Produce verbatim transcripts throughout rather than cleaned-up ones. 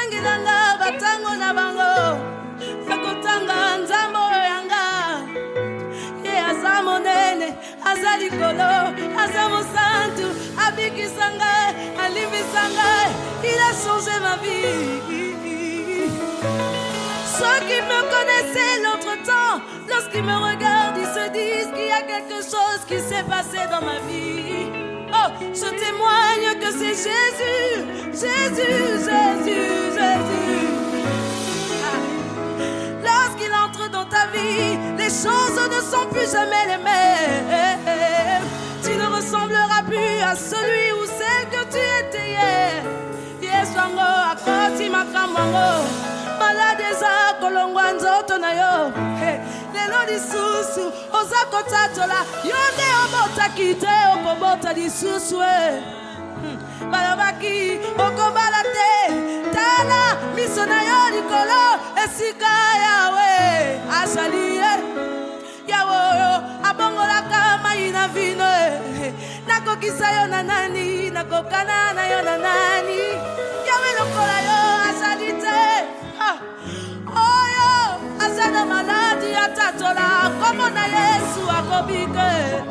Nakotangilanga batango na bango. Nakotanga nzambo yanga. Ye azamo nene, azali kolo, azamo santu, abikisanga, alimbisanga. Il a changé ma vie. Ceux qui me connaissaient l'autre temps, lorsqu'ils me regardent, ils se disent qu'il y a quelque chose qui s'est passé dans ma vie. Oh, je témoigne que c'est Jésus, Jésus, Jésus, Jésus. Ah. Lorsqu'il entre dans ta vie, les choses ne sont plus jamais les mêmes. Tu ne ressembleras plus à celui ou celle que tu étais hier. Yesango akoti makamango. Maladeza kolongwa nzoto na yo. Lelo lisusu ozako tatola. Yonde obota kite okobota lisusu. Balabaki okobala te. Tala miso na yo likolo. Esika yawe asali yawo abongola kama ina vino. Nakokisa yo na nani. Nakokana na yo na nani. Yawe lokola yo asali te. Oh yo, azana maladi atatola como na Yesu akobike.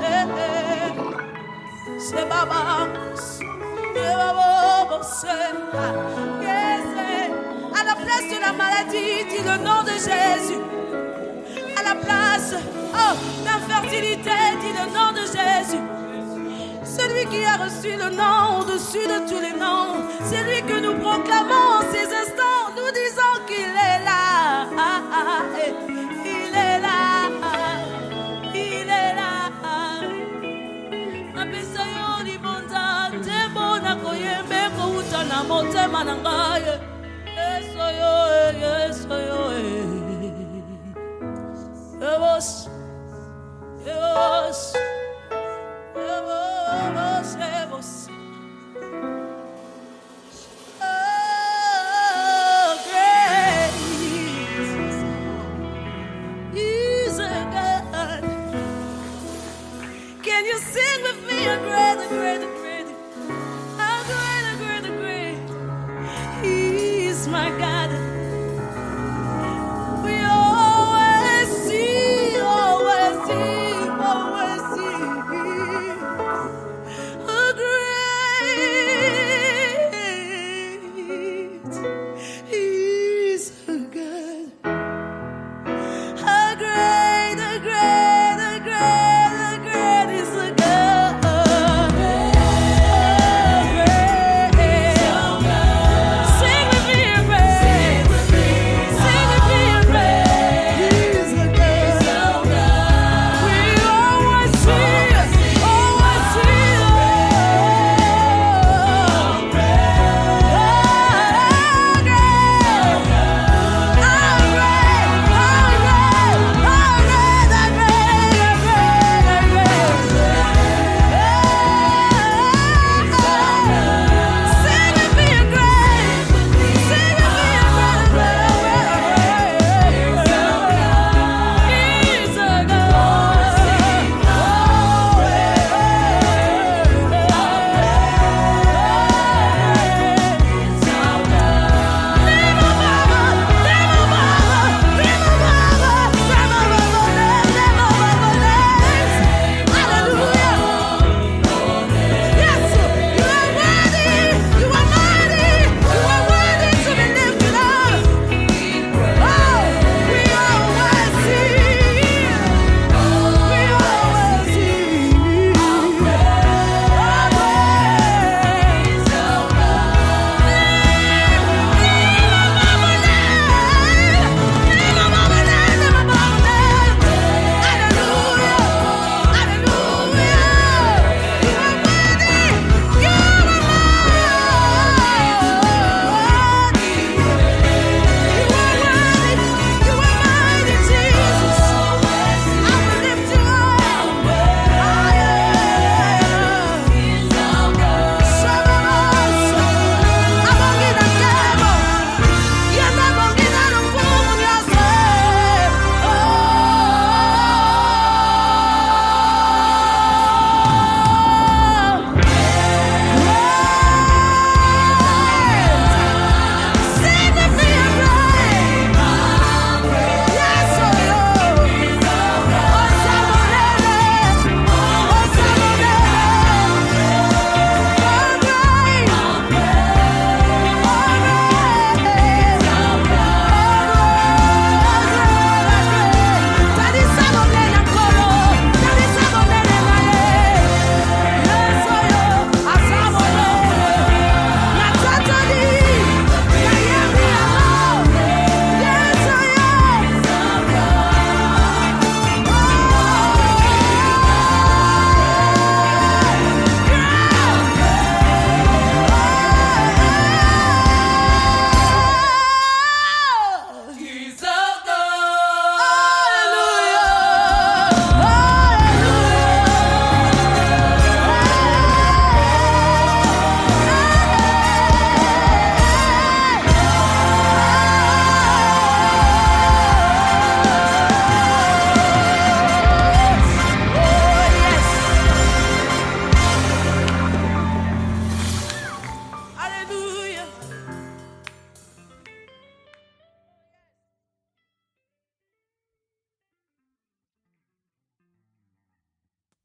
C'est baba, c'est baba, c'est yes. À la place de la maladie, dis le nom de Jésus. À la place, oh, d'infertilité, dis le nom de Jésus. Celui qui a reçu le nom au-dessus de tous les noms, c'est lui que nous proclamons en ces instants. Nous disons qu'il est là, il est là, il est là. Abesayo ni bonza, tembo na koyembe ko utana motema na ngai. Yeso yo, yeso yo. Yes, yes. Vos, vos. Oh, great is a God. Can you sing with me? A great, a great, a great, a great, a great, a great. He is my God.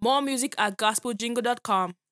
More music at gospel jingle dot com.